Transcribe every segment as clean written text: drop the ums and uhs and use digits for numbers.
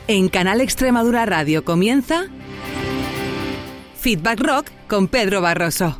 En Canal Extremadura Radio comienza Feedback Rock con Pedro Barroso.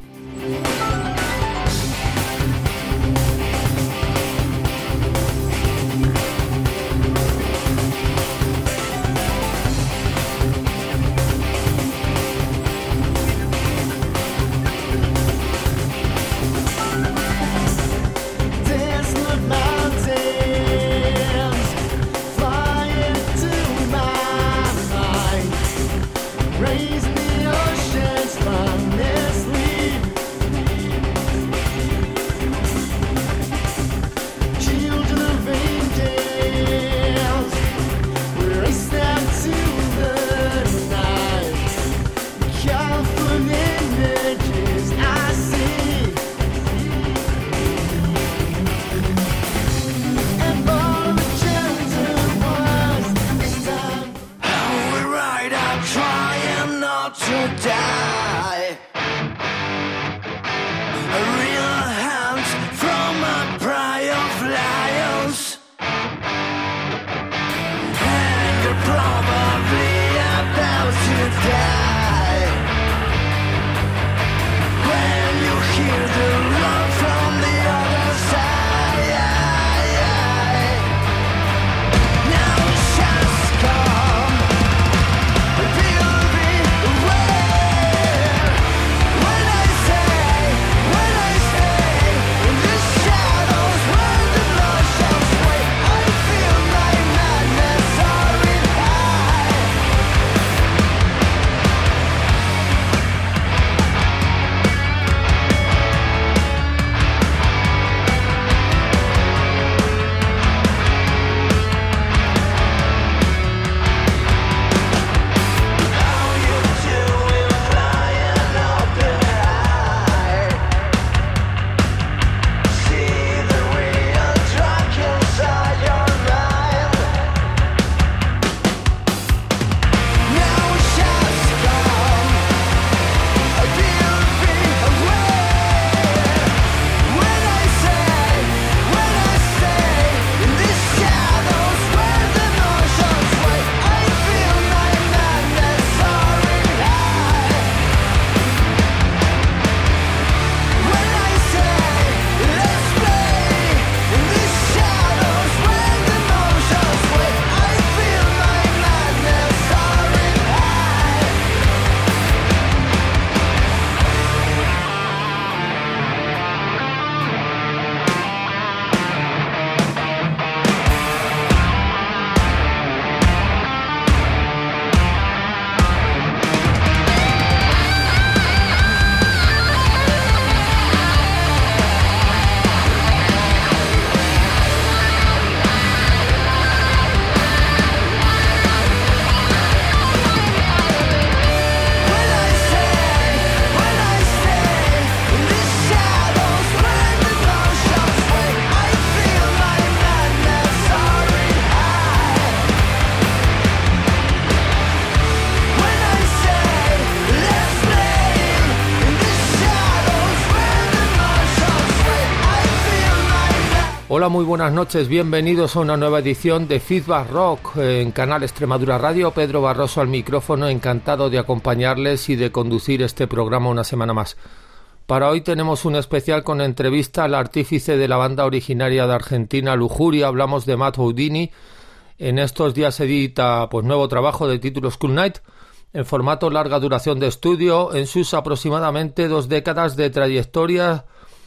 Hola, muy buenas noches, bienvenidos a una nueva edición de Feedback Rock en Canal Extremadura Radio. Pedro Barroso al micrófono, encantado de acompañarles y de conducir este programa una semana más. Para hoy tenemos un especial con entrevista al artífice de la banda originaria de Argentina, Lujuria. Hablamos de Matt Houdini. En estos días edita nuevo trabajo de título School Night, en formato larga duración de estudio, en sus aproximadamente 2 décadas de trayectoria,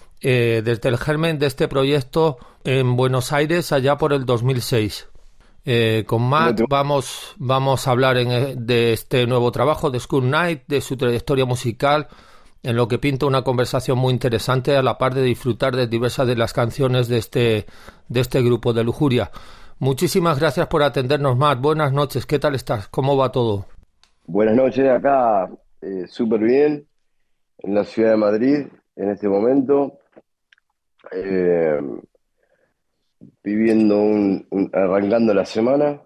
desde el germen de este proyecto en Buenos Aires allá por el 2006. Con Matt vamos a hablar de este nuevo trabajo de School Night, de su trayectoria musical, en lo que pinta una conversación muy interesante, a la par de disfrutar de diversas de las canciones de este grupo de Lujuria. Muchísimas gracias por atendernos, Matt. Buenas noches, ¿qué tal estás? ¿Cómo va todo? Buenas noches, acá súper bien, en la ciudad de Madrid en este momento. Viviendo arrancando la semana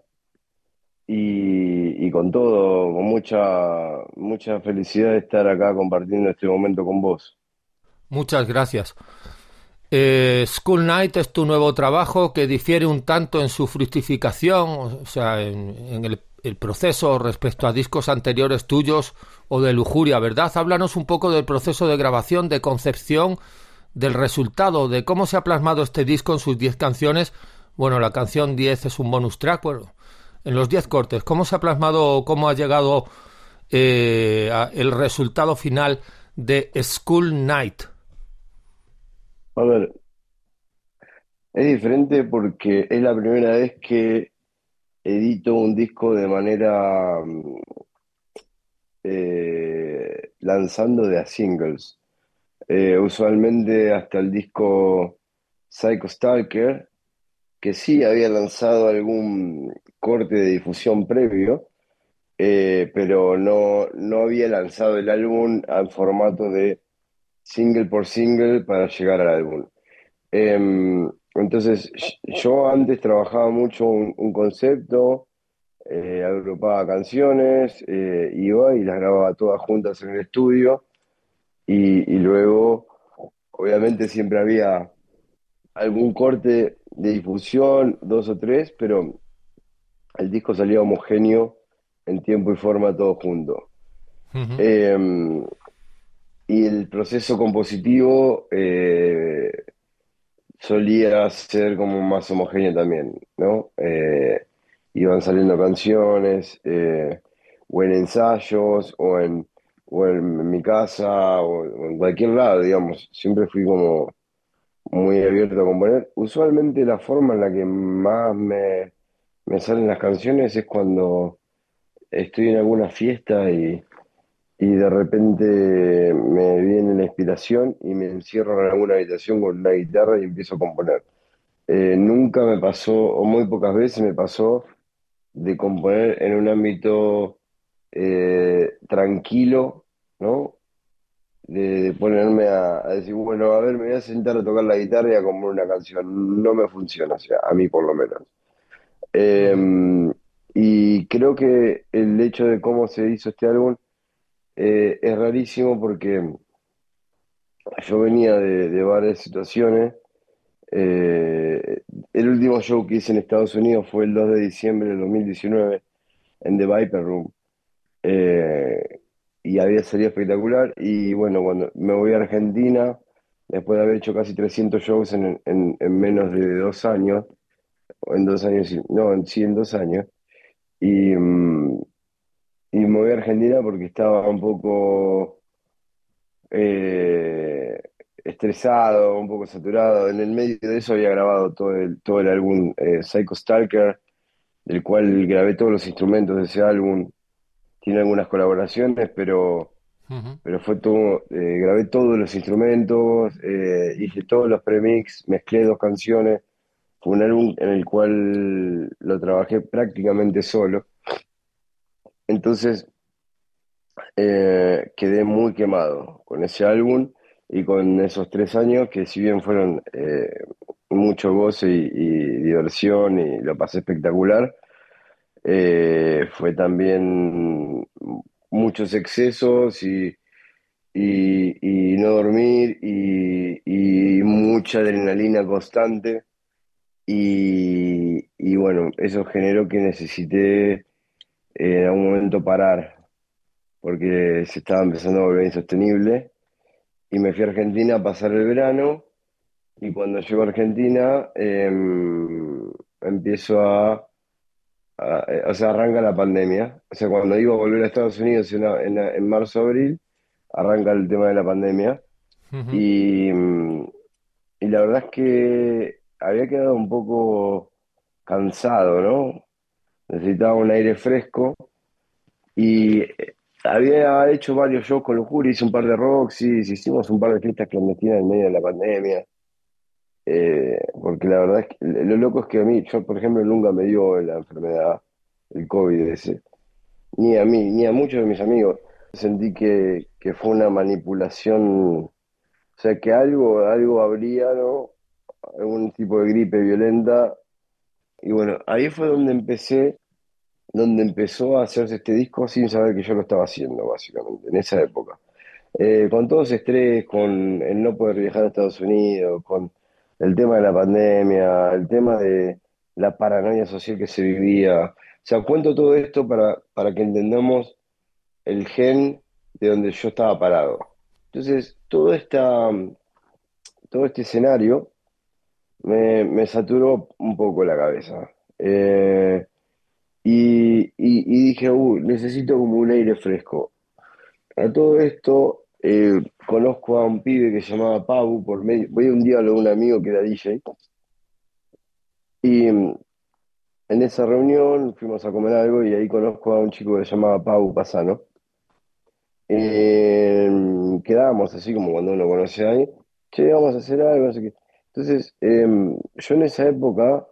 y con todo, con mucha felicidad de estar acá compartiendo este momento con vos. Muchas gracias. School Night es tu nuevo trabajo, que difiere un tanto en su fructificación, o sea, en el proceso respecto a discos anteriores tuyos o de Lujuria, ¿verdad? Háblanos un poco del proceso de grabación, de concepción, del resultado, de cómo se ha plasmado este disco en sus 10 canciones. Bueno, la canción 10 es un bonus track, bueno, en los 10 cortes, ¿cómo se ha plasmado, cómo ha llegado el resultado final de School Night? A ver, es diferente porque es la primera vez que edito un disco de manera lanzando de a singles. Usualmente hasta el disco Psycho Stalker, que sí había lanzado algún corte de difusión previo, pero no había lanzado el álbum al formato de single por single para llegar al álbum. Entonces, yo antes trabajaba mucho un concepto, agrupaba canciones, iba y las grababa todas juntas en el estudio y luego, obviamente, siempre había algún corte de difusión, dos o tres, pero el disco salía homogéneo en tiempo y forma todo junto. Uh-huh. Eh, y el proceso compositivo solía ser como más homogéneo también, ¿no? Iban saliendo canciones, o en ensayos, o en mi casa, o en cualquier lado, digamos. Siempre fui como muy abierto a componer. Usualmente la forma en la que más me salen las canciones es cuando estoy en alguna fiesta y de repente me viene la inspiración y me encierro en alguna habitación con una guitarra y empiezo a componer. Nunca me pasó, o muy pocas veces me pasó, de componer en un ámbito tranquilo, ¿no? De ponerme a decir, bueno, a ver, me voy a sentar a tocar la guitarra y a componer una canción. No me funciona, o sea, a mí por lo menos. Eh, Uh-huh. y creo que el hecho de cómo se hizo este álbum es rarísimo porque yo venía de varias situaciones. El último show que hice en Estados Unidos fue el 2 de diciembre del 2019 en The Viper Room. Eh, y había salido espectacular. Y bueno, cuando me voy a Argentina, después de haber hecho casi 300 shows en menos de 2 años, o en 2 años, no, sí, en 2 años, y, y me voy a Argentina porque estaba un poco eh, estresado, un poco saturado. En el medio de eso había grabado todo el álbum Psycho Stalker, del cual grabé todos los instrumentos de ese álbum. Tiene algunas colaboraciones, Uh-huh. pero fue todo, grabé todos los instrumentos, hice todos los premix, mezclé dos canciones. Fue un álbum en el cual lo trabajé prácticamente solo. Entonces, quedé muy quemado con ese álbum y con esos 3 años que si bien fueron mucho goce y diversión y lo pasé espectacular, fue también muchos excesos y no dormir y mucha adrenalina constante y bueno, eso generó que necesité en algún momento parar porque se estaba empezando a volver insostenible. Y me fui a Argentina a pasar el verano. Y cuando llego a Argentina, empiezo o sea, arranca la pandemia. O sea, cuando iba a volver a Estados Unidos en marzo, abril, arranca el tema de la pandemia. Uh-huh. Y, y la verdad es que había quedado un poco cansado, ¿no? Necesitaba un aire fresco. Y había hecho varios shows con Lujuria, hice un par de Roxys, hicimos un par de fiestas clandestinas en medio de la pandemia. Porque la verdad es que lo loco es que a mí, yo por ejemplo, nunca me dio la enfermedad, el COVID ese, ni a mí, ni a muchos de mis amigos. Sentí que fue una manipulación, o sea, que algo habría, ¿no? Algún tipo de gripe violenta. Y bueno, ahí fue donde empezó a hacerse este disco sin saber que yo lo estaba haciendo, básicamente, en esa época. Con todo ese estrés, con el no poder viajar a Estados Unidos, con el tema de la pandemia, el tema de la paranoia social que se vivía. sea, cuento todo esto para que entendamos el gen de donde yo estaba parado. Entonces, todo este escenario me saturó un poco la cabeza. Y dije, necesito como un aire fresco. A todo esto, conozco a un pibe que se llamaba Pau, voy a un diálogo de un amigo que era DJ, y en esa reunión fuimos a comer algo y ahí conozco a un chico que se llamaba Pau Pasano. Quedábamos así como cuando uno conoce a alguien, che, vamos a hacer algo, no sé qué. Entonces, yo en esa época,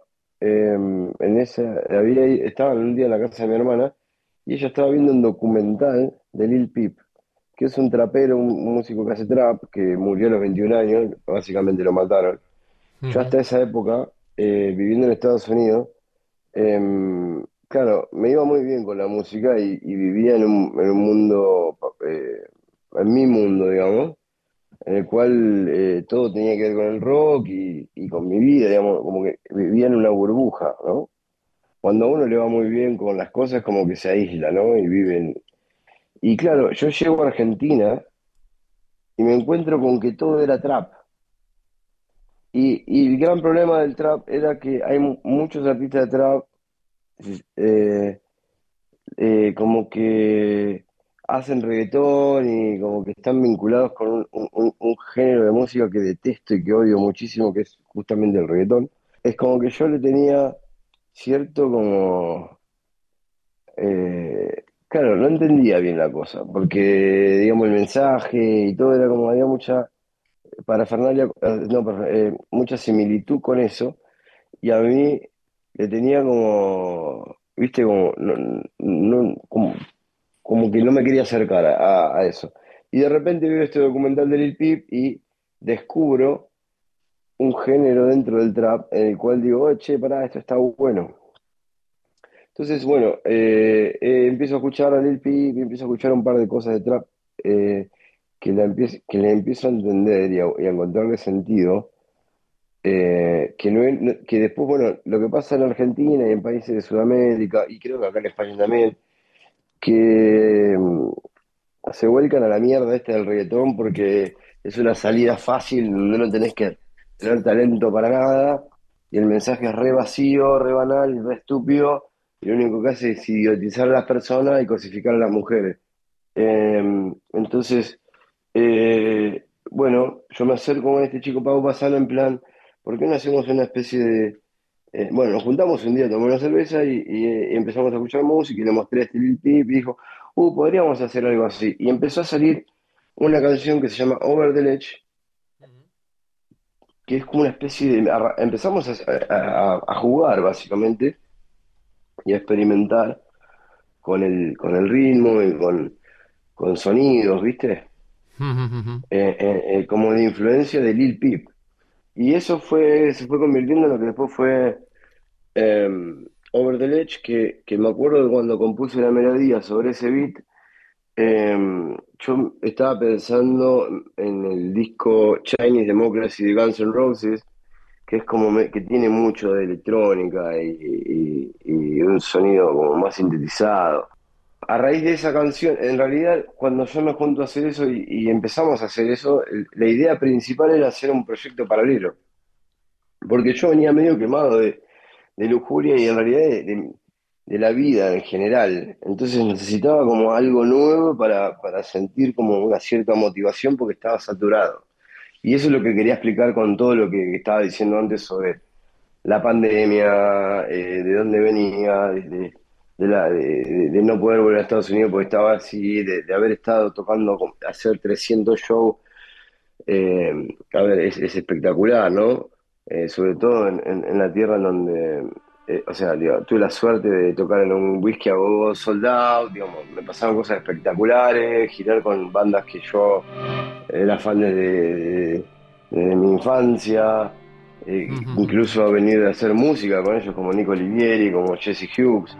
estaba un día en la casa de mi hermana y ella estaba viendo un documental de Lil Peep, que es un trapero, un músico que hace trap, que murió a los 21 años, básicamente lo mataron. Yo Ujú. hasta esa época, viviendo en Estados Unidos, claro, me iba muy bien con la música y vivía en un mundo, en mi mundo, digamos, en el cual todo tenía que ver con el rock y con mi vida, digamos, como que vivía en una burbuja, ¿no? Cuando a uno le va muy bien con las cosas, como que se aísla, ¿no? Y viven. Y claro, yo llego a Argentina y me encuentro con que todo era trap. Y el gran problema del trap era que hay muchos artistas de trap eh, como que hacen reggaetón y como que están vinculados con un género de música que detesto y que odio muchísimo, que es justamente el reggaetón. Es como que yo le tenía cierto como... claro, no entendía bien la cosa, porque digamos el mensaje y todo era como había mucha parafernalia, no, mucha similitud con eso, y a mí le tenía como, viste, como, como que no me quería acercar a eso. Y de repente veo este documental de Lil Peep y descubro un género dentro del trap en el cual digo, che, pará, esto está bueno. Entonces, bueno, empiezo a escuchar a Lil Peep y empiezo a escuchar un par de cosas de trap que le empiezo a entender y a encontrarle sentido. Que después, bueno, lo que pasa en Argentina y en países de Sudamérica, y creo que acá en España también, que se vuelcan a la mierda esta del reggaetón porque es una salida fácil donde no tenés que tener talento para nada y el mensaje es re vacío, re banal, re estúpido y lo único que hace es idiotizar a las personas y cosificar a las mujeres. Entonces, bueno, yo me acerco a este chico Pau Pasano en plan, ¿por qué no hacemos una especie de... bueno, nos juntamos un día, tomamos una cerveza y empezamos a escuchar música y le mostré este Lil Peep y dijo, podríamos hacer algo así. Y empezó a salir una canción que se llama Over the Ledge, que es como una especie de... Empezamos a jugar básicamente y a experimentar con el ritmo y con sonidos, ¿viste? Como de influencia de Lil Peep. Y eso se fue convirtiendo en lo que después fue eh, Over the Ledge, que me acuerdo de cuando compuse la melodía sobre ese beat, yo estaba pensando en el disco Chinese Democracy de Guns N' Roses, que es como que tiene mucho de electrónica y un sonido como más sintetizado. A raíz de esa canción, en realidad, cuando yo me junto a hacer eso y empezamos a hacer eso, la idea principal era hacer un proyecto paralelo, porque yo venía medio quemado de lujuria y en realidad de la vida en general. Entonces necesitaba como algo nuevo para sentir como una cierta motivación porque estaba saturado. Y eso es lo que quería explicar con todo lo que estaba diciendo antes sobre la pandemia, de dónde venía, de no poder volver a Estados Unidos porque estaba así, de haber estado tocando, hacer 300 shows. A ver, es espectacular, ¿no? Sobre todo en la tierra en donde, o sea, digo, tuve la suerte de tocar en un Whisky a Go Sold Out, digamos, me pasaron cosas espectaculares, girar con bandas que yo era fan desde mi infancia, incluso venir a hacer música con ellos como Nico Olivieri, como Jesse Hughes.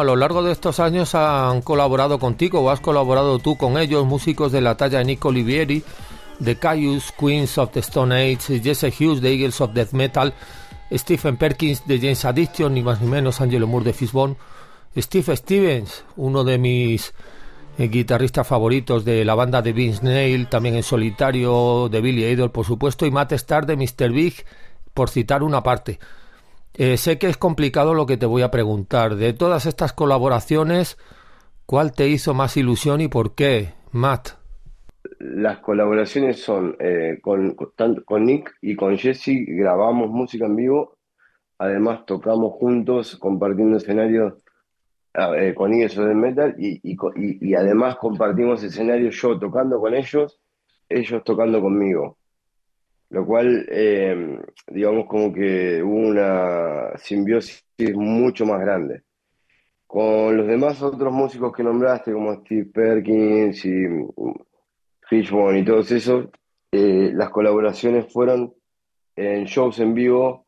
lo largo de estos años han colaborado contigo o has colaborado tú con ellos, músicos de la talla de Nick Olivieri, de Caius, Queens of the Stone Age, Jesse Hughes de Eagles of Death Metal, Stephen Perkins de James Addiction, ni más ni menos Angelo Moore de Fishbone, Steve Stevens, uno de mis guitarristas favoritos de la banda de Vince Neil, también en solitario, de Billy Idol, por supuesto, y Matt Starr de Mr. Big, por citar una parte. Sé que es complicado lo que te voy a preguntar. De todas estas colaboraciones, ¿cuál te hizo más ilusión y por qué, Matt? Las colaboraciones son tanto con Nick y con Jesse, grabamos música en vivo, además tocamos juntos, compartiendo escenarios con Eagles of Death Metal y además compartimos escenario yo tocando con ellos tocando conmigo. Lo cual, digamos, como que hubo una simbiosis mucho más grande. Con los demás otros músicos que nombraste, como Steve Perkins y Fishbone y todos esos, las colaboraciones fueron en shows en vivo,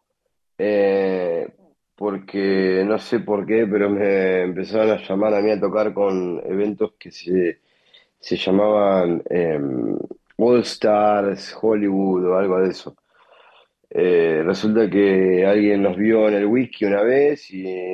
porque no sé por qué, pero me empezaron a llamar a mí a tocar con eventos que se llamaban All Stars Hollywood o algo de eso. Resulta que alguien nos vio en el whisky una vez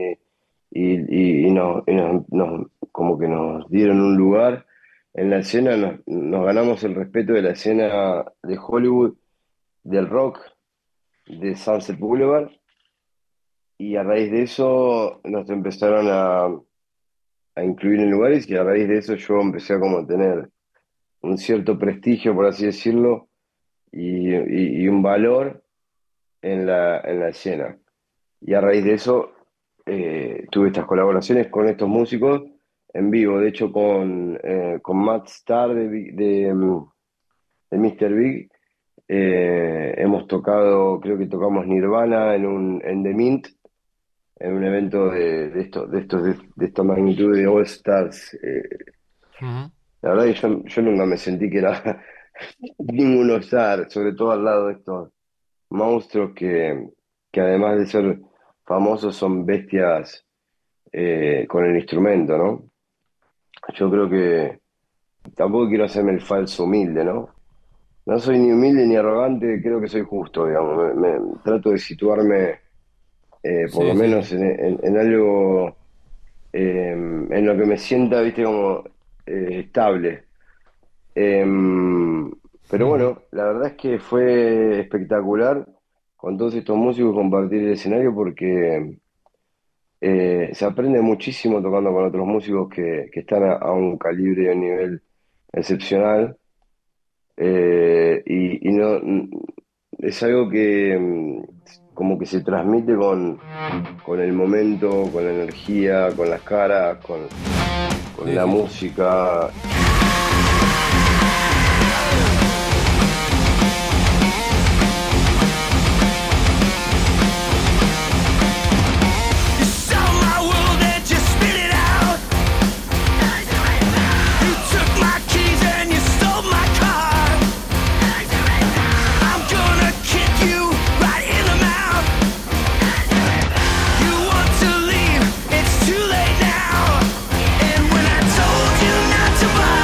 como que nos dieron un lugar en la escena, nos ganamos el respeto de la escena de Hollywood, del rock, de Sunset Boulevard, y a raíz de eso nos empezaron a incluir en lugares, y a raíz de eso yo empecé a como tener un cierto prestigio, por así decirlo, y un valor en la escena. Y a raíz de eso tuve estas colaboraciones con estos músicos en vivo. De hecho, con Matt Starr de Mr. Big, hemos tocado, creo que tocamos Nirvana en The Mint, en un evento de esta magnitud de All Stars. Uh-huh. La verdad que yo nunca me sentí que era ningún All Star, sobre todo al lado de estos monstruos que además de ser famosos son bestias con el instrumento, ¿no? Yo creo que tampoco quiero hacerme el falso humilde, ¿no? No soy ni humilde ni arrogante, creo que soy justo, digamos. Trato de situarme por lo menos en algo, en lo que me sienta, viste, como estable. Pero bueno, la verdad es que fue espectacular con todos estos músicos compartir el escenario porque se aprende muchísimo tocando con otros músicos que están a un calibre y a un nivel excepcional. Y no, es algo que como que se transmite con el momento, con la energía, con las caras, con la música. It's too late now, and when I told you not to buy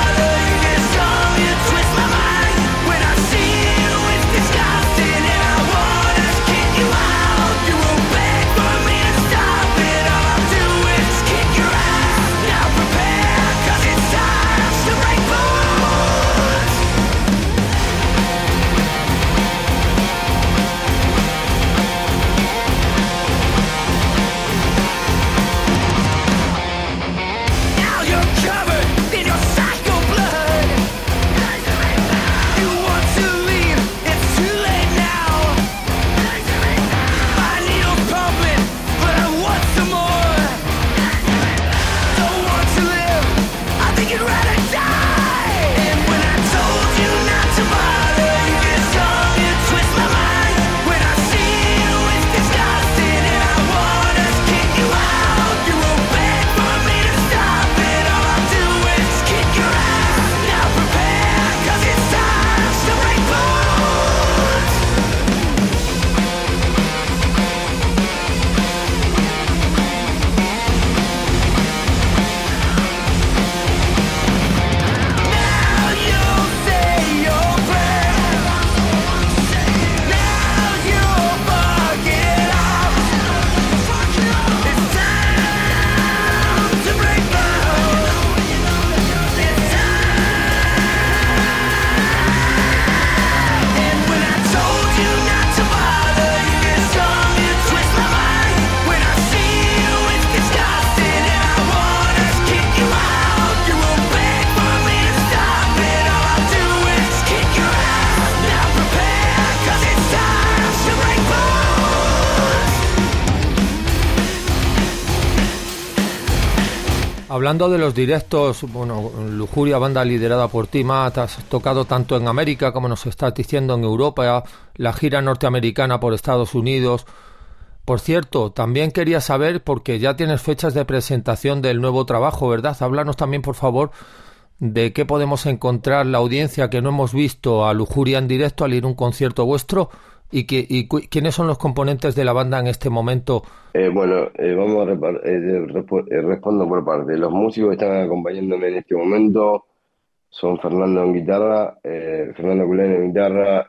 Hablando de los directos, bueno, Lujuria, banda liderada por ti, Matt, has tocado tanto en América, como nos estás diciendo, en Europa, la gira norteamericana por Estados Unidos. Por cierto, también quería saber, porque ya tienes fechas de presentación del nuevo trabajo, ¿verdad? Háblanos también, por favor, de qué podemos encontrar la audiencia que no hemos visto a Lujuria en directo al ir a un concierto vuestro y quiénes son los componentes de la banda en este momento. Vamos a respondo por parte. Los músicos que están acompañándome en este momento son Fernando en guitarra, Fernando Culén en guitarra,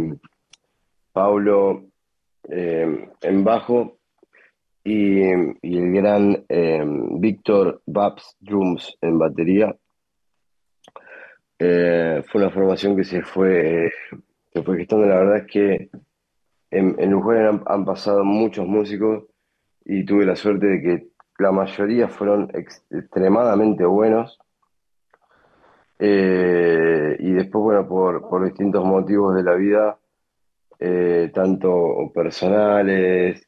Paulo en bajo y el gran Víctor Babs Drums en batería. Fue una formación que se fue gestando. La verdad es que en Lujuria han pasado muchos músicos y tuve la suerte de que la mayoría fueron extremadamente buenos. Y después, bueno, por distintos motivos de la vida, tanto personales,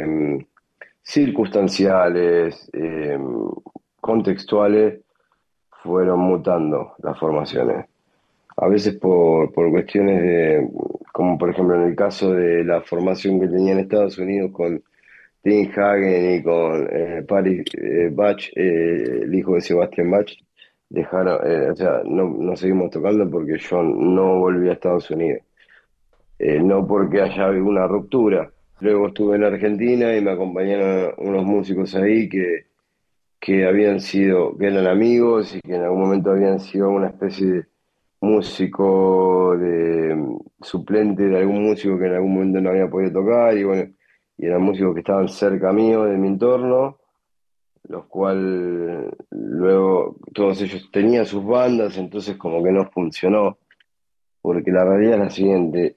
circunstanciales, contextuales, fueron mutando las formaciones. A veces por cuestiones como por ejemplo en el caso de la formación que tenía en Estados Unidos con Tim Hagen y con Paris Bach, el hijo de Sebastian Bach, dejaron, o sea, no seguimos tocando porque yo no volví a Estados Unidos. No porque haya habido una ruptura. Luego estuve en Argentina y me acompañaron unos músicos ahí que que eran amigos y que en algún momento habían sido una especie de músico suplente de algún músico que en algún momento no había podido tocar, y bueno, y eran músicos que estaban cerca mío, de mi entorno, los cuales luego todos ellos tenían sus bandas, entonces como que no funcionó, porque la realidad es la siguiente: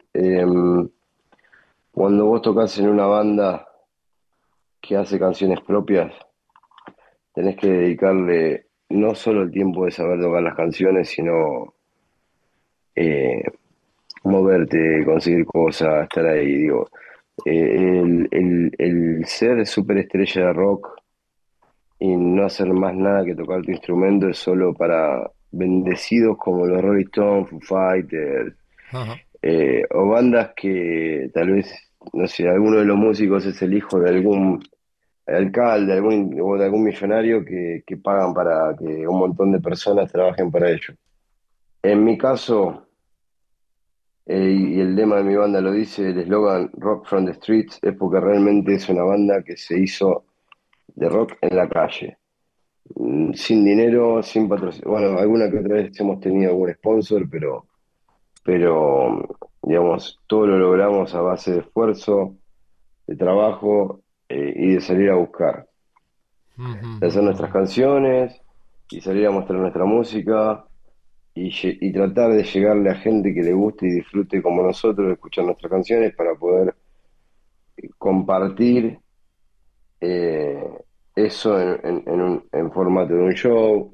cuando vos tocas en una banda que hace canciones propias, tenés que dedicarle no solo el tiempo de saber tocar las canciones, sino eh, moverte, conseguir cosas, estar ahí, digo. El ser superestrella de rock y no hacer más nada que tocar tu instrumento es solo para bendecidos como los Rolling Stones, Foo Fighters, Ajá. o bandas que tal vez, no sé, alguno de los músicos es el hijo de algún alcalde, o de algún millonario que pagan para que un montón de personas trabajen para ellos. En mi caso, y el lema de mi banda lo dice, el eslogan Rock from the Streets, es porque realmente es una banda que se hizo de rock en la calle, sin dinero, sin patrocinio. Bueno, alguna que otra vez hemos tenido algún sponsor, pero digamos, todo lo logramos a base de esfuerzo, de trabajo, y de salir a buscar, de hacer nuestras canciones y salir a mostrar nuestra música y tratar de llegarle a gente que le guste y disfrute como nosotros, escuchar nuestras canciones, para poder compartir eso en formato de un show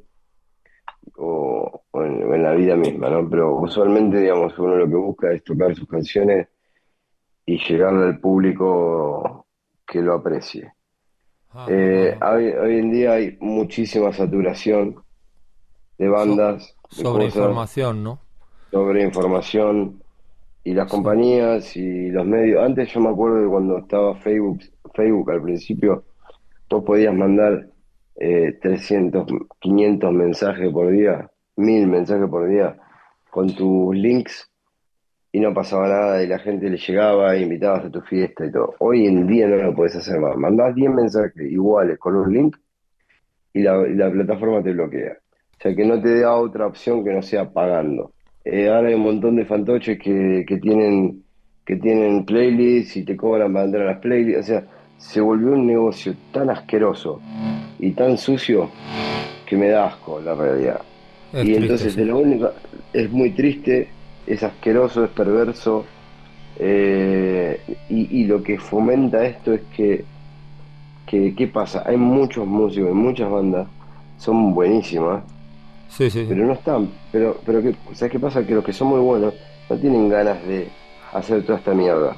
o en la vida misma, ¿no? Pero usualmente, digamos, uno lo que busca es tocar sus canciones y llegarle al público que lo aprecie. Hoy en día hay muchísima saturación de bandas, de Sobre cosas, información, ¿no? sobre información, y las Sí. compañías y los medios. Antes yo me acuerdo de cuando estaba Facebook al principio, vos podías mandar 300, 500 mensajes por día, 1000 mensajes por día, con tus links, y no pasaba nada, y la gente le llegaba, e invitabas a tu fiesta y todo. Hoy en día no lo podés hacer más. Mandás 10 mensajes iguales con un link y la plataforma te bloquea. O sea, que no te da otra opción que no sea pagando. Ahora hay un montón de fantoches que tienen playlists y te cobran para entrar a las playlists. O sea, se volvió un negocio tan asqueroso y tan sucio que me da asco, la realidad. Es Y triste, entonces, sí. de lo único, es muy triste, es asqueroso, es perverso. Y lo que fomenta esto es que ¿qué pasa? Hay muchos músicos, hay muchas bandas, son buenísimas, Sí, sí, sí. pero no están, pero ¿sabes qué pasa? Que los que son muy buenos no tienen ganas de hacer toda esta mierda.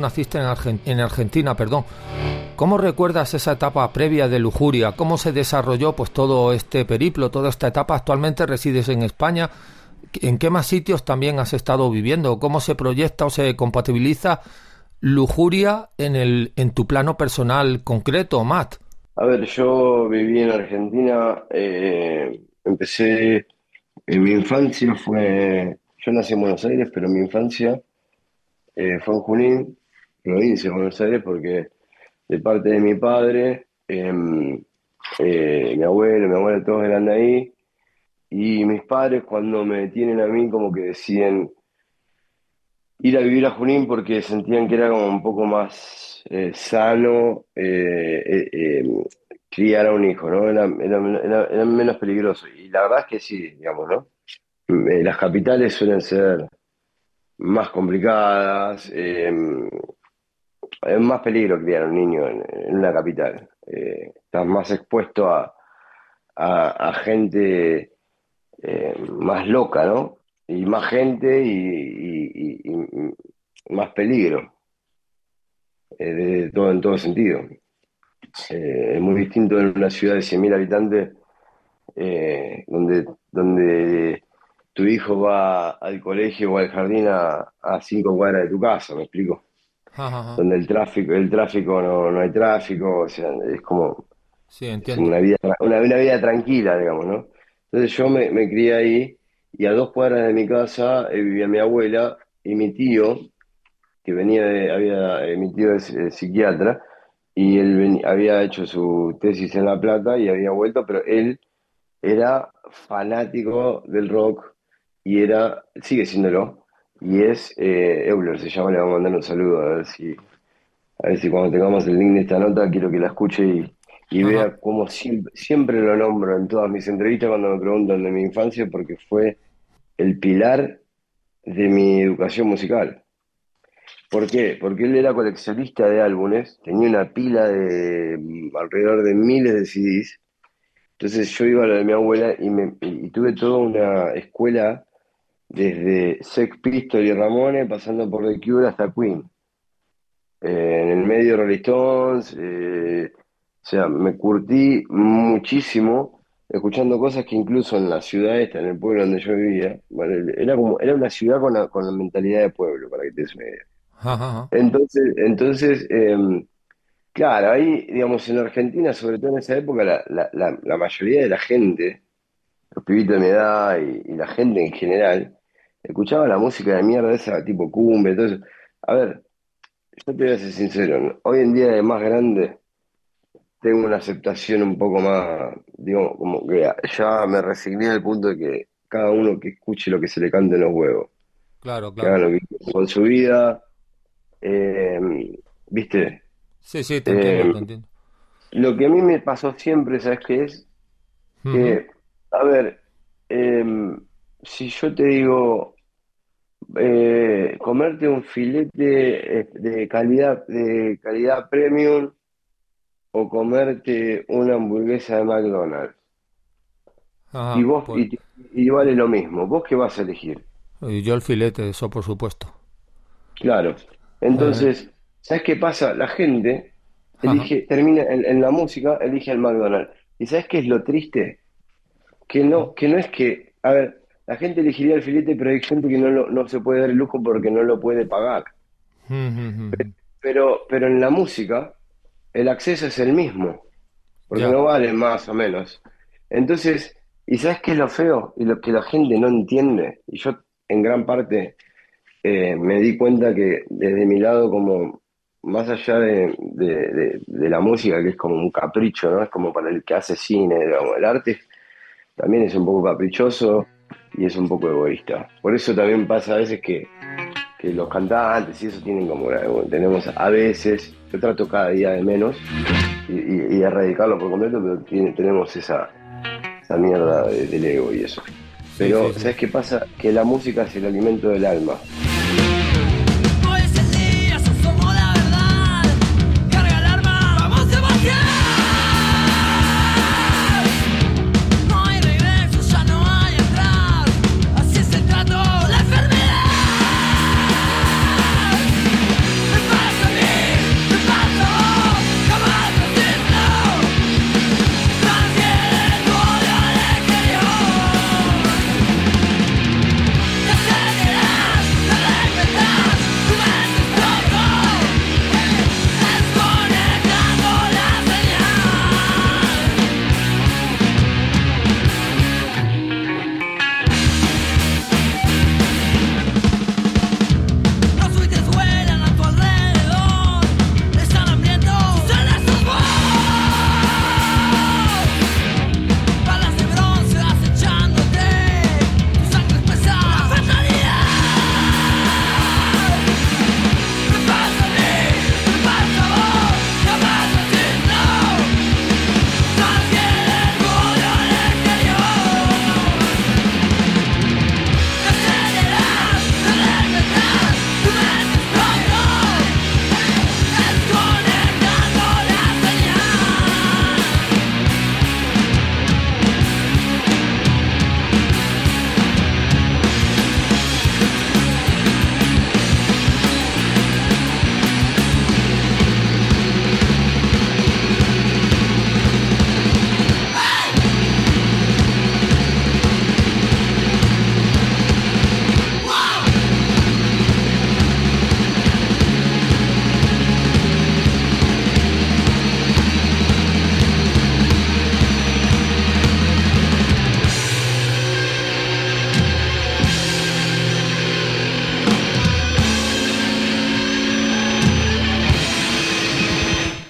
naciste en Argentina, perdón. ¿Cómo recuerdas esa etapa previa de Lujuria? ¿Cómo se desarrolló pues todo este periplo, toda esta etapa? Actualmente resides en España. ¿En qué más sitios también has estado viviendo? ¿Cómo se proyecta o se compatibiliza Lujuria en tu plano personal concreto, Matt? A ver, yo viví en Argentina, empecé, en mi infancia yo nací en Buenos Aires, pero mi infancia fue en Junín, provincia de Buenos Aires, porque de parte de mi padre, mi abuela, todos eran de ahí, y mis padres cuando me tienen a mí como que deciden ir a vivir a Junín porque sentían que era como un poco más sano criar a un hijo, ¿no? Era menos peligroso. Y la verdad es que sí, digamos, ¿no? Las capitales suelen ser más complicadas, es más peligro criar a un niño en una capital. Estás más expuesto a gente más loca, ¿no? Y más gente y más peligro, en todo sentido. Es muy distinto en una ciudad de 100.000 habitantes, donde tu hijo va al colegio o al jardín a 5 cuadras de tu casa, ¿me explico? Ajá. Donde el tráfico no hay tráfico, o sea, Sí, es entiendo. una vida tranquila, digamos, ¿no? Entonces yo me crié ahí y a 2 cuadras de mi casa vivía mi abuela y mi tío, que mi tío es psiquiatra y él había hecho su tesis en La Plata y había vuelto, pero él era fanático del rock y sigue siéndolo, y es Euler, se llama, le vamos a mandar un saludo, a ver si cuando tengamos el link de esta nota quiero que la escuche y Ajá. vea cómo siempre lo nombro en todas mis entrevistas cuando me preguntan de mi infancia, porque fue el pilar de mi educación musical. ¿Por qué? Porque él era coleccionista de álbumes, tenía una pila de alrededor de miles de CDs. Entonces yo iba a lo de mi abuela y tuve toda una escuela desde Sex Pistols y Ramones, pasando por The Cure hasta Queen. En el medio Rolling Stones, o sea, me curtí muchísimo escuchando cosas que incluso en la ciudad esta, en el pueblo donde yo vivía, bueno, era una ciudad con la mentalidad de pueblo, para que te des una idea. Ajá. Entonces, claro, ahí, digamos, en Argentina, sobre todo en esa época, la mayoría de la gente, los pibitos de mi edad y la gente en general, escuchaba la música de mierda esa, tipo cumbia, entonces, a ver, yo te voy a ser sincero, ¿no? Hoy en día de más grande tengo una aceptación un poco más, digo, como que ya me resigné al punto de que cada uno que escuche lo que se le cante en los huevos, Claro, que haga claro. lo que quiera con su vida, eh, ¿viste? Sí, sí, te entiendo, Eh, te entiendo. lo que a mí me pasó siempre, ¿sabes qué es? Ujú. Que, a ver, eh, si yo te digo, comerte un filete de calidad premium o comerte una hamburguesa de McDonald's, y Ajá, vos pues y vale lo mismo, ¿vos qué vas a elegir? y yo el filete, eso por supuesto. Claro. Eh, Entonces, ¿sabes qué pasa? La gente ajá. termina en la música, elige el McDonald's. ¿Y sabes qué es lo triste? Que no es que, a ver, la gente elegiría el filete, pero hay gente que no se puede dar el lujo porque no lo puede pagar. Ujú. Pero en la música, el acceso es el mismo, porque Ya, no vale más o menos. Entonces, ¿y sabes qué es lo feo? Y lo que la gente no entiende, y yo en gran parte me di cuenta que desde mi lado, como más allá de la música, que es como un capricho, ¿no? Es como para el que hace cine, digamos, el arte también es un poco caprichoso y es un poco egoísta. Por eso también pasa a veces que los cantantes y eso tienen tenemos a veces, yo trato cada día de menos y erradicarlo por completo, pero tenemos esa mierda del ego y eso. sí, sí, Pero, sí. ¿sabes qué pasa? Que la música es el alimento del alma. Hoy es el día, somos la verdad. Carga el arma, vamos a vaciar. No hay regreso, ya no hay atrás. Así es el trato, la enfermedad. Me parece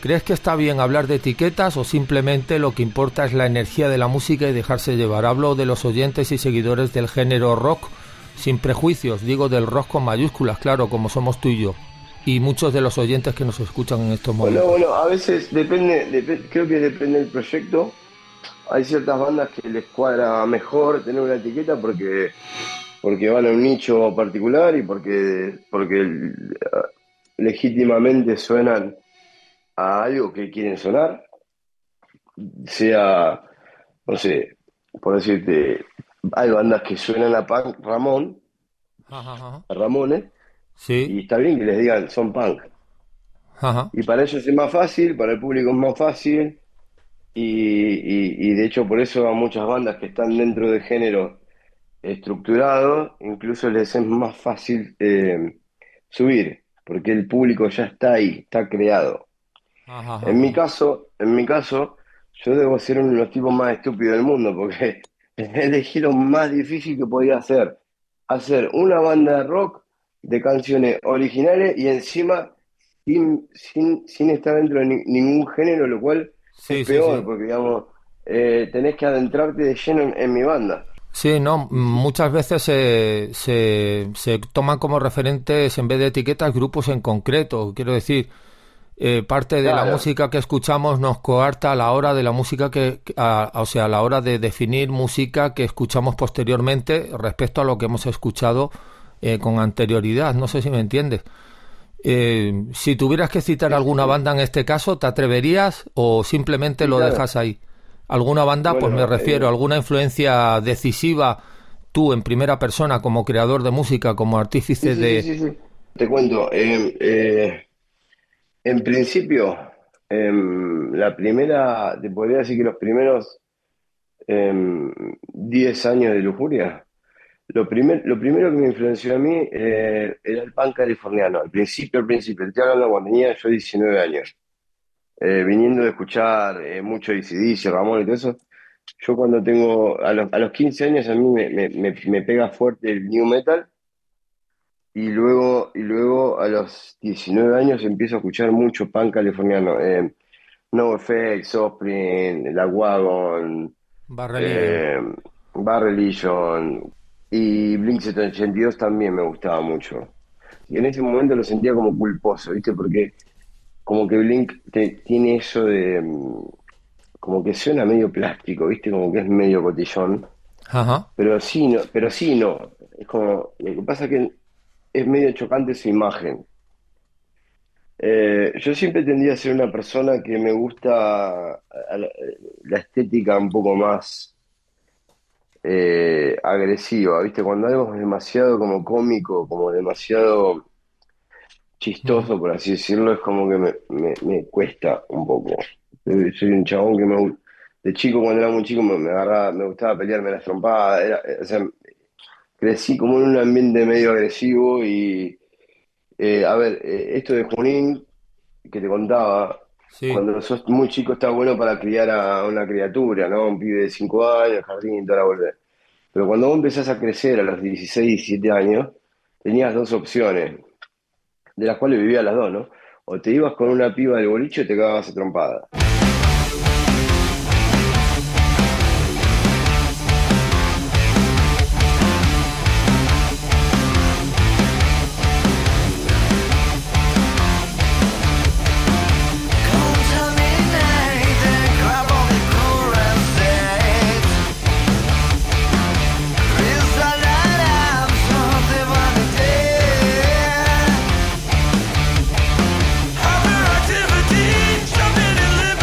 ¿Crees que está bien hablar de etiquetas o simplemente lo que importa es la energía de la música y dejarse llevar? Hablo de los oyentes y seguidores del género rock, sin prejuicios, digo del rock con mayúsculas, claro, como somos tú y yo, y muchos de los oyentes que nos escuchan en estos momentos. Bueno, a veces creo que depende del proyecto. Hay ciertas bandas que les cuadra mejor tener una etiqueta porque van a un nicho particular y porque legítimamente suenan a algo que quieren sonar, sea, no sé, por decirte, hay bandas que suenan a punk, Ajá. a Ramones, Sí. y está bien que les digan son punk. Ajá. Y para ellos es más fácil, para el público es más fácil, y de hecho por eso a muchas bandas que están dentro de género estructurado, incluso les es más fácil subir, porque el público ya está ahí, está creado. Ajá. En mi caso, yo debo ser uno de los tipos más estúpidos del mundo, porque elegí lo más difícil que podía hacer una banda de rock de canciones originales y encima sin estar dentro de ningún género, lo cual Sí, es sí, peor, sí. porque digamos, tenés que adentrarte de lleno en mi banda. Sí, no, muchas veces se toman como referentes en vez de etiquetas grupos en concreto. Quiero decir, parte de la Claro, música que escuchamos nos coarta a la hora de la música o sea, a la hora de definir música que escuchamos posteriormente respecto a lo que hemos escuchado con anterioridad. No sé si me entiendes. Si tuvieras que citar sí, sí, alguna sí. banda en este caso, ¿te atreverías o simplemente Sí, lo claro. dejas ahí? ¿Alguna banda? Pues me Bueno, refiero, ¿alguna influencia decisiva tú en primera persona como creador de música, como sí, artífice sí, sí, de... sí, sí. Te cuento, en principio, te podría decir que los primeros 10 años de Lujuria, lo primero que me influenció a mí era el punk californiano, al principio, estoy hablando cuando tenía yo 19 años, viniendo de escuchar mucho AC/DC, Ramón y todo eso. Yo cuando a los 15 años a mí me pega fuerte el new metal. Y luego a los 19 años empiezo a escuchar mucho punk californiano. NoFX, Offspring, La Wagon, Bad Religion? eh, Bad Religion y Blink-182 también me gustaba mucho. Y en ese momento lo sentía como culposo, ¿viste? Porque como que Blink tiene eso de... como que suena medio plástico, ¿viste? Como que es medio cotillón. Ajá. Pero sí no. Es como... Lo que pasa es que es medio chocante su imagen. Yo siempre tendí a ser una persona que me gusta la estética un poco más agresiva, ¿viste? Cuando algo es demasiado como cómico, como demasiado Ujú. chistoso, por así decirlo, es como que me cuesta un poco. Soy un chabón que de chico, cuando era muy chico, me gustaba pelearme las trompadas, o sea, crecí como en un ambiente medio agresivo y, a ver, esto de Junín que te contaba, Sí. cuando sos muy chico está bueno para criar a una criatura, ¿no? Un pibe de 5 años, jardín y toda la boludez. Pero cuando vos empezás a crecer a los 16, 17 años, tenías dos opciones, de las cuales vivías las dos, ¿no? O te ibas con una piba del boliche o te cagabas a trompada. Activity, jumping in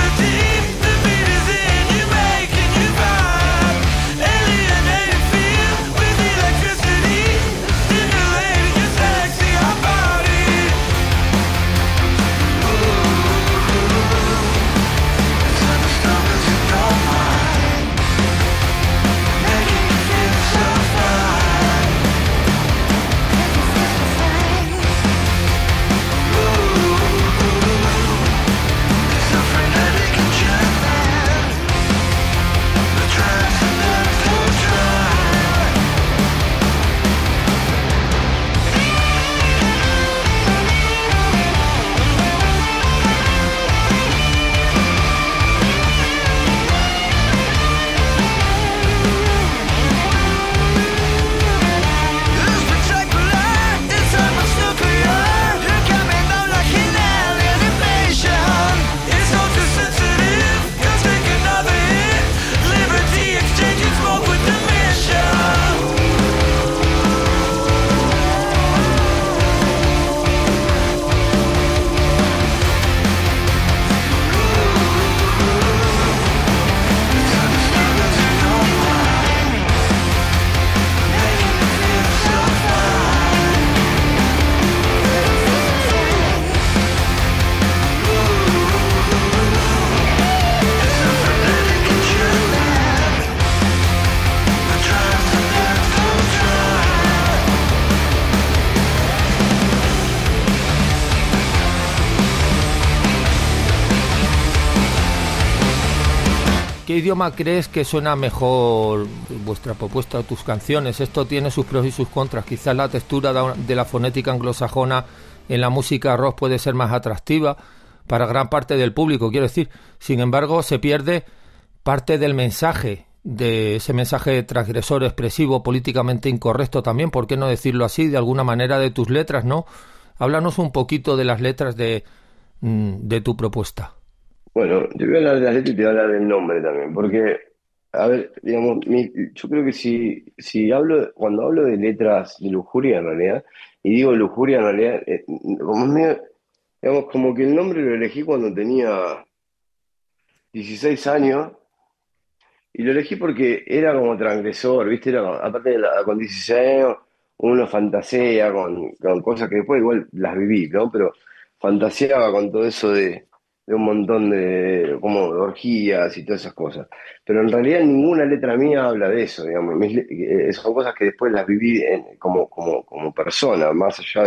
qué idioma crees que suena mejor vuestra propuesta o tus canciones? Esto tiene sus pros y sus contras. Quizás la textura de la fonética anglosajona en la música rock puede ser más atractiva para gran parte del público, quiero decir. Sin embargo, se pierde parte del mensaje, de ese mensaje transgresor, expresivo, políticamente incorrecto también, ¿por qué no decirlo así? De alguna manera, de tus letras, ¿no? Háblanos un poquito de las letras de tu propuesta. Bueno, te voy a hablar de las letras y te voy a hablar del nombre también, porque, a ver, digamos, yo creo que cuando hablo de letras de lujuria en realidad, y digo lujuria en realidad, digamos, como que el nombre lo elegí cuando tenía 16 años, y lo elegí porque era como transgresor, ¿viste? Aparte con 16 años uno fantasea con cosas que después igual las viví, ¿no? Pero fantaseaba con todo eso de un montón como de orgías y todas esas cosas. Pero en realidad ninguna letra mía habla de eso, digamos. Son cosas que después las viví como persona, más allá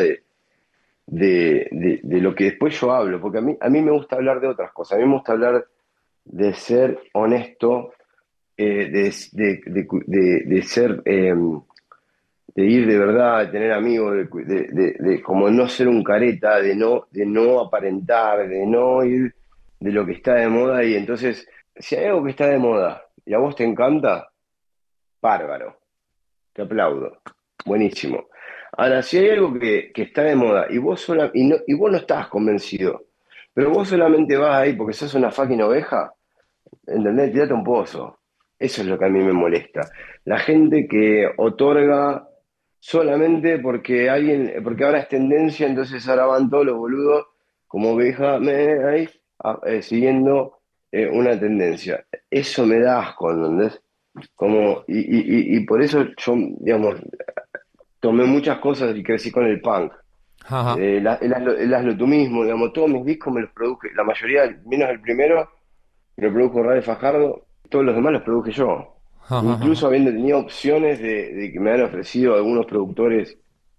de lo que después yo hablo, porque a mí me gusta hablar de otras cosas. A mí me gusta hablar de ser honesto, de ser, de ir de verdad, de tener amigos, de como no ser un careta, de no aparentar, de no ir de lo que está de moda. Y entonces, si hay algo que está de moda y a vos te encanta, bárbaro, te aplaudo, buenísimo. Ahora, si hay algo que está de moda y vos no estás convencido, pero vos solamente vas ahí porque sos una fucking oveja, ¿entendés? Tirate un pozo. Eso es lo que a mí me molesta. La gente que otorga solamente porque ahora es tendencia, entonces ahora van todos los boludos como oveja ahí, siguiendo una tendencia. Eso me da asco, ¿entendés? Y por eso yo, digamos, tomé muchas cosas y crecí con el punk. Ajá. El hazlo tú mismo, digamos, todos mis discos me los produje, la mayoría, menos el primero, me lo produjo Ray Fajardo, todos los demás los produje yo. Ajá. Incluso habiendo tenido opciones de que me han ofrecido algunos productores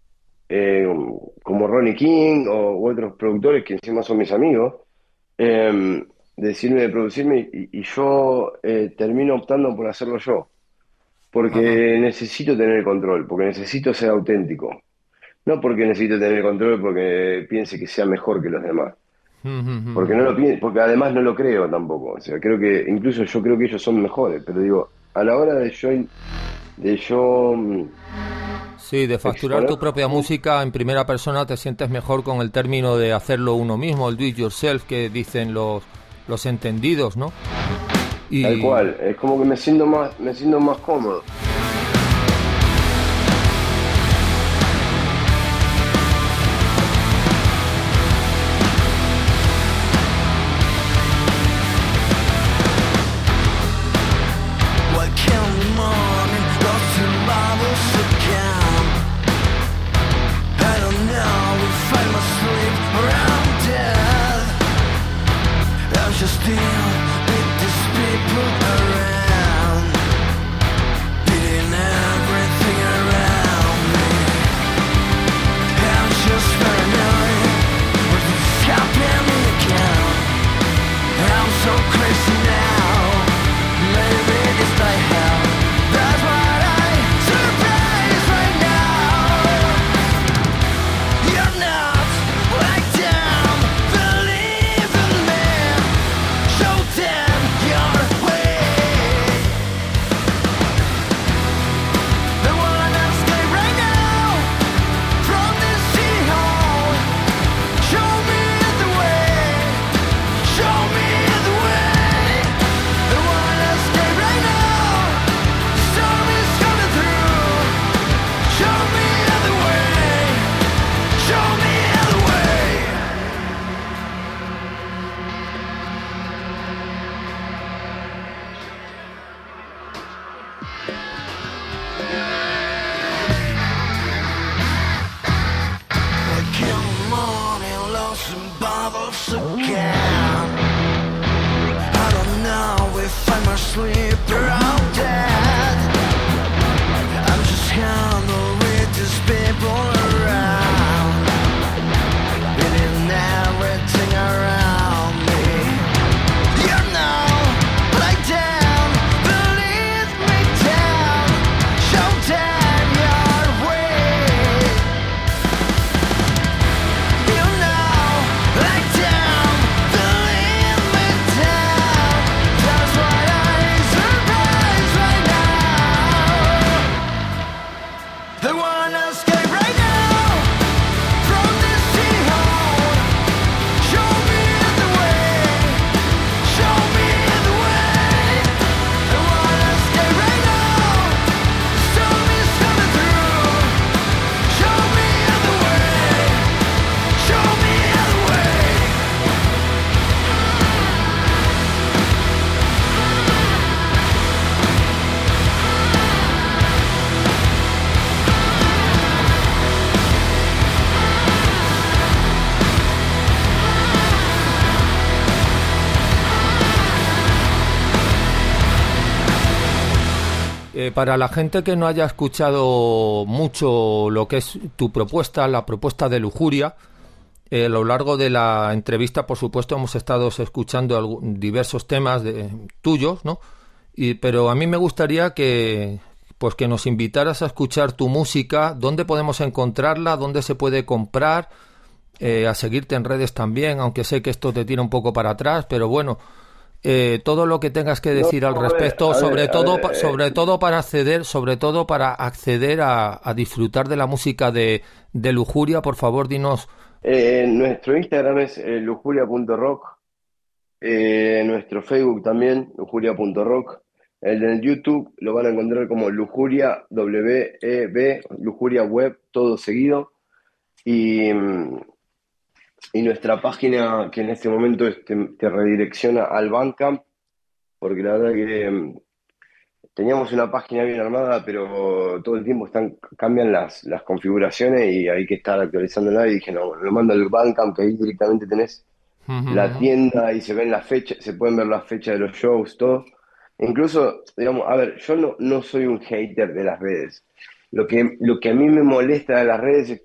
como Ronnie King u otros productores que encima son mis amigos, de producirme y yo termino optando por hacerlo yo, porque necesito tener el control, porque necesito ser auténtico, no porque necesito tener el control porque piense que sea mejor que los demás. Porque además no lo creo tampoco, o sea, yo creo que ellos son mejores, pero digo, a la hora de yo sí, de facturar exponer tu propia música en primera persona, te sientes mejor con el término de hacerlo uno mismo, el do it yourself que dicen los entendidos, ¿no? Tal cual, es como que me siento más cómodo. Show Para la gente que no haya escuchado mucho lo que es tu propuesta, la propuesta de Lujuria, a lo largo de la entrevista, por supuesto, hemos estado escuchando diversos temas tuyos, ¿no? Pero a mí me gustaría que nos invitaras a escuchar tu música, dónde podemos encontrarla, dónde se puede comprar, a seguirte en redes también, aunque sé que esto te tira un poco para atrás, pero bueno, todo lo que tengas que decir al respecto, sobre todo para acceder a disfrutar de la música de Lujuria, por favor, dinos. Nuestro Instagram es lujuria.rock, nuestro Facebook también, lujuria.rock. En el YouTube lo van a encontrar como Lujuria WEB, Lujuria Web, todo seguido. Y nuestra página, que en este momento te redirecciona al Bandcamp, porque la verdad que teníamos una página bien armada, pero todo el tiempo cambian las configuraciones y hay que estar actualizándola. Y dije, no, bueno, lo mando al Bandcamp, que ahí directamente tenés la tienda y se ven las fechas, se pueden ver las fechas de los shows, todo. Incluso, digamos, a ver, yo no soy un hater de las redes. Lo que a mí me molesta de las redes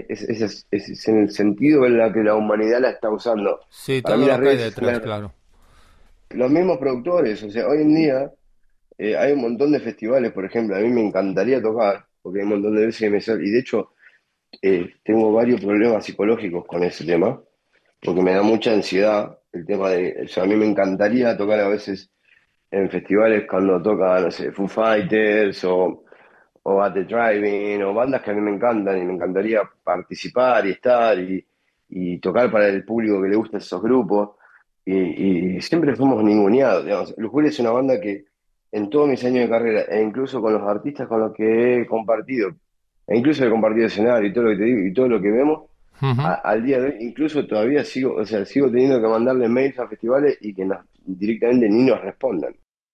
es en el sentido en la que la humanidad la está usando. Sí, Para todo mí las lo que hay redes, detrás, claro. los mismos productores, o sea, hoy en día hay un montón de festivales, por ejemplo, a mí me encantaría tocar, porque hay un montón de veces que me sale, y de hecho tengo varios problemas psicológicos con ese tema, porque me da mucha ansiedad el tema o sea, a mí me encantaría tocar a veces en festivales cuando toca, no sé, Foo Fighters o At the Drive-In, o bandas que a mí me encantan y me encantaría participar y estar y tocar para el público que le gusta esos grupos. Y siempre fuimos ninguneados, digamos. Lujuria es una banda que en todos mis años de carrera, e incluso con los artistas con los que he compartido, e incluso he compartido escenario y todo lo que te digo y todo lo que vemos, Ujú. al día de hoy, incluso todavía sigo teniendo que mandarle mails a festivales y que directamente ni nos respondan.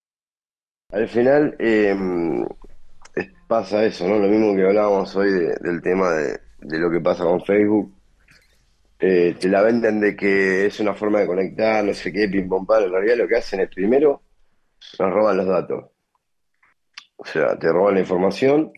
Al final pasa eso, ¿no? Lo mismo que hablábamos hoy del tema de lo que pasa con Facebook. Te la venden de que es una forma de conectar, no sé qué, pim pom pam. En realidad lo que hacen es primero nos roban los datos. O sea, te roban la información,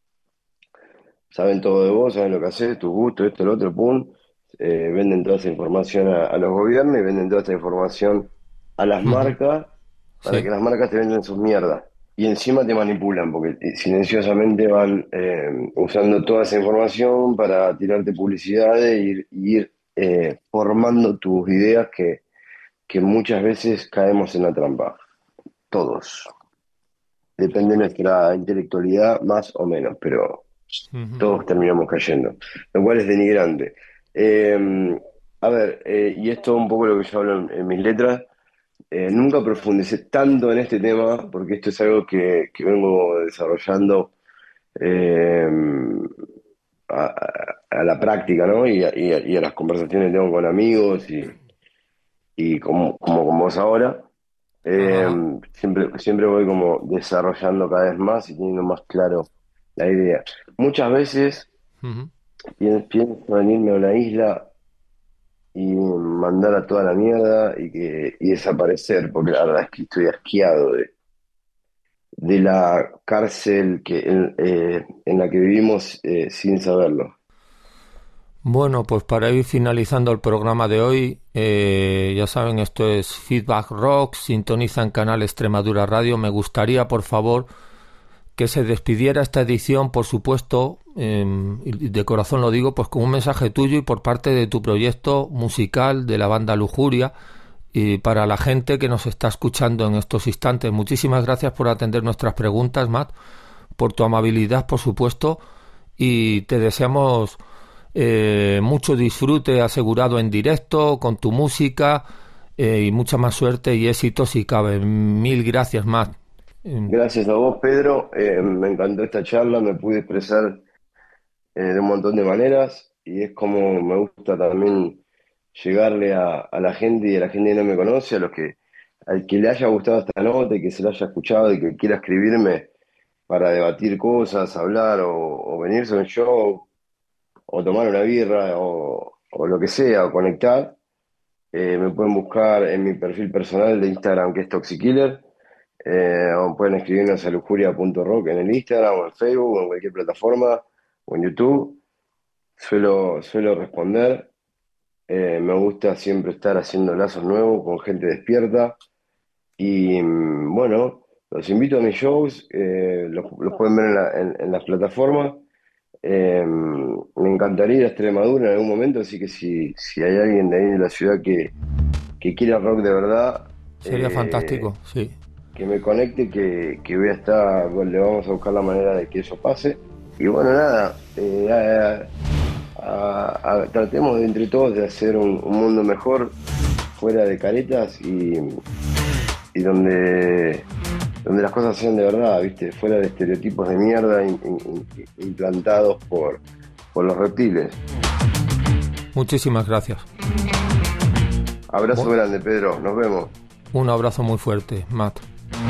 saben todo de vos, saben lo que haces, tus gustos, esto, lo otro, pum. Venden toda esa información a los gobiernos y venden toda esta información a las Ujú. marcas para Sí. que las marcas te venden sus mierdas. Y encima te manipulan, porque silenciosamente van usando toda esa información para tirarte publicidades y ir formando tus ideas que muchas veces caemos en la trampa. Todos. Depende de nuestra intelectualidad, más o menos, pero Ujú. todos terminamos cayendo, lo cual es denigrante. A ver, y esto es un poco lo que yo hablo en mis letras. Nunca profundicé tanto en este tema, porque esto es algo que vengo desarrollando eh, a la práctica, ¿no? Y a las conversaciones que tengo con amigos y como con vos ahora. Ajá, Eh, ajá. siempre voy como desarrollando cada vez más y teniendo más claro la idea. Muchas veces Ujú. pienso venirme a una isla y mandar a toda la mierda y desaparecer, porque la verdad es que estoy asqueado de la cárcel en la que vivimos sin saberlo. Bueno, pues para ir finalizando el programa de hoy, ya saben, esto es Feedback Rock, sintoniza en Canal Extremadura Radio. Me gustaría, por favor, que se despidiera esta edición, por supuesto, y de corazón lo digo, pues con un mensaje tuyo y por parte de tu proyecto musical de la banda Lujuria y para la gente que nos está escuchando en estos instantes. Muchísimas gracias por atender nuestras preguntas, Matt, por tu amabilidad, por supuesto, y te deseamos mucho disfrute asegurado en directo con tu música y mucha más suerte y éxito si cabe. Mil gracias, Matt. Gracias a vos, Pedro. Me encantó esta charla, me pude expresar de un montón de maneras y es como me gusta también llegarle a la gente y a la gente que no me conoce, al que le haya gustado esta nota y que se la haya escuchado y que quiera escribirme para debatir cosas, hablar o venirse a un show o tomar una birra o lo que sea, o conectar. Me pueden buscar en mi perfil personal de Instagram, que es Toxikiller, O pueden escribirnos a lujuria.rock en el Instagram o en Facebook o en cualquier plataforma o en YouTube. Suelo responder. Me gusta siempre estar haciendo lazos nuevos con gente despierta. Y bueno, los invito a mis shows, los pueden ver en las plataformas. Me encantaría ir a Extremadura en algún momento, así que si hay alguien de ahí de la ciudad que quiera rock de verdad, Sería fantástico, sí. que me conecte, que voy a estar, bueno, le vamos a buscar la manera de que eso pase. Y bueno, nada, tratemos de entre todos de hacer un mundo mejor, fuera de caretas y donde las cosas sean de verdad, ¿viste? Fuera de estereotipos de mierda implantados por los reptiles. Muchísimas gracias. Abrazo grande, Pedro. Nos vemos. Un abrazo muy fuerte, Matt.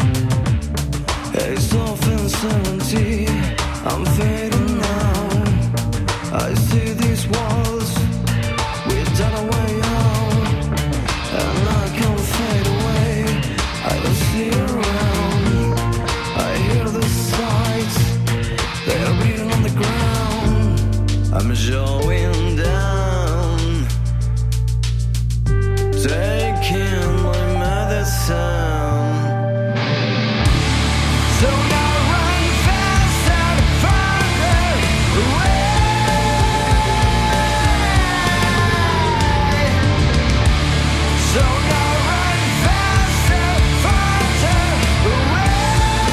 It's often 70, I'm fading now. I see these walls without a way out, and I can't fade away. I don't see around. I hear the sights, they're beating on the ground. I'm showing down, taking my medicine. So now run faster, farther away. So now run faster, farther away.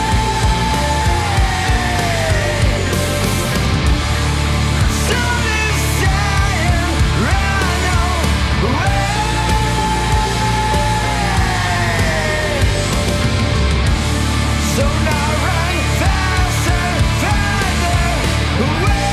Sun is dying, run away. So now run faster, farther away.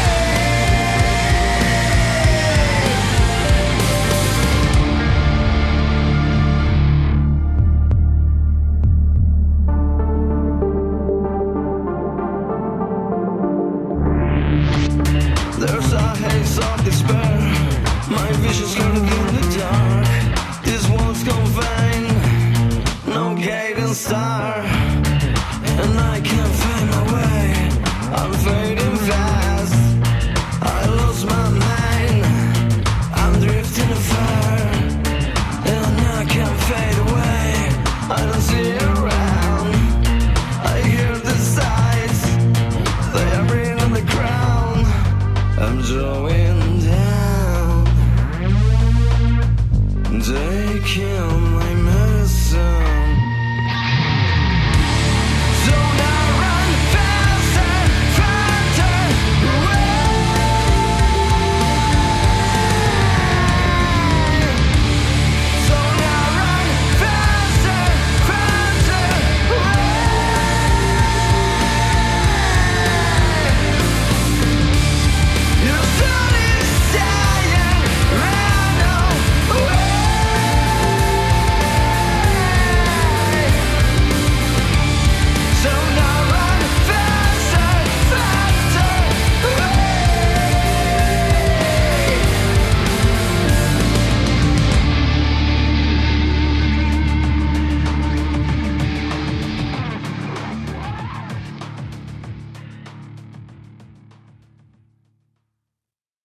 There's a haze of despair. My vision's gonna be in the dark. This world's confined, no guiding star. And I can't find my way. I'm fading fast. I lost my mind. I'm drifting afar. And I can't fade away. I don't see around. I hear the sights. They are reading on the ground. I'm drawing down. Taking